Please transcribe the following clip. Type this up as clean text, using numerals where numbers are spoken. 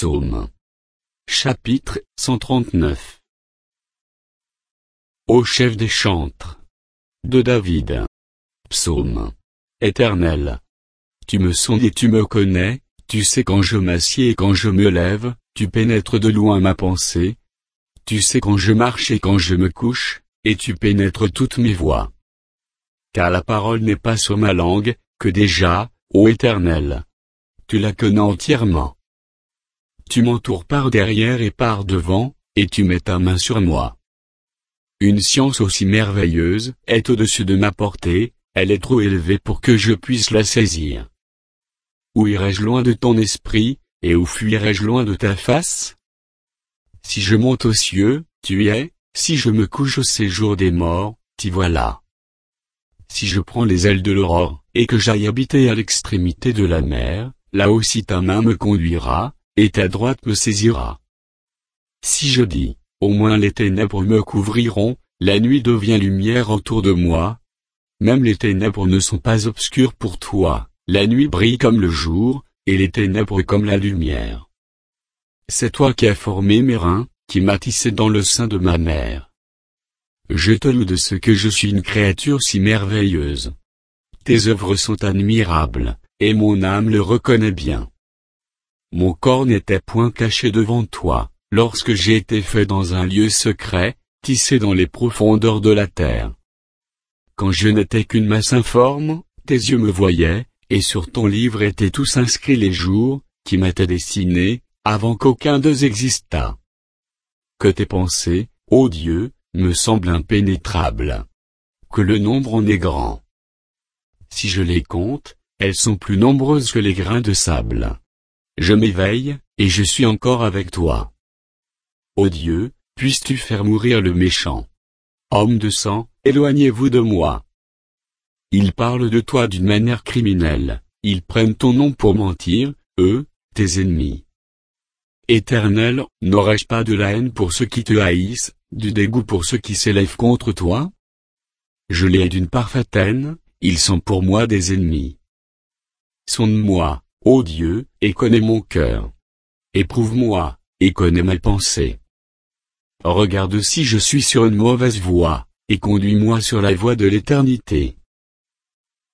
Psaume. Chapitre 139. Ô chef des chantres. De David. Psaume. Éternel. Tu me sondes et tu me connais, tu sais quand je m'assieds et quand je me lève, tu pénètres de loin ma pensée. Tu sais quand je marche et quand je me couche, et tu pénètres toutes mes voies. Car la parole n'est pas sur ma langue, que déjà, ô Éternel. Tu la connais entièrement. Tu m'entoures par derrière et par devant, et tu mets ta main sur moi. Une science aussi merveilleuse est au-dessus de ma portée, elle est trop élevée pour que je puisse la saisir. Où irai-je loin de ton esprit, et où fuirai-je loin de ta face? Si je monte aux cieux, tu y es, si je me couche au séjour des morts, t'y voilà. Si je prends les ailes de l'aurore, et que j'aille habiter à l'extrémité de la mer, là aussi ta main me conduira, et ta droite me saisira. Si je dis, au moins les ténèbres me couvriront, la nuit devient lumière autour de moi. Même les ténèbres ne sont pas obscures pour toi, la nuit brille comme le jour, et les ténèbres comme la lumière. C'est toi qui as formé mes reins, qui m'as tissé dans le sein de ma mère. Je te loue de ce que je suis une créature si merveilleuse. Tes œuvres sont admirables, et mon âme le reconnaît bien. Mon corps n'était point caché devant toi, lorsque j'ai été fait dans un lieu secret, tissé dans les profondeurs de la terre. Quand je n'étais qu'une masse informe, tes yeux me voyaient, et sur ton livre étaient tous inscrits les jours, qui m'étaient destinés, avant qu'aucun d'eux existât. Que tes pensées, ô Dieu, me semblent impénétrables. Que le nombre en est grand. Si je les compte, elles sont plus nombreuses que les grains de sable. Je m'éveille, et je suis encore avec toi. Ô Dieu, puisses-tu faire mourir le méchant. Homme de sang, éloignez-vous de moi. Ils parlent de toi d'une manière criminelle, ils prennent ton nom pour mentir, eux, tes ennemis. Éternel, n'aurais-je pas de la haine pour ceux qui te haïssent, du dégoût pour ceux qui s'élèvent contre toi? Je les hais d'une parfaite haine, ils sont pour moi des ennemis. Sonde-moi, ô Dieu, et connais mon cœur. Éprouve-moi, et connais mes pensées. Regarde si je suis sur une mauvaise voie, et conduis-moi sur la voie de l'éternité.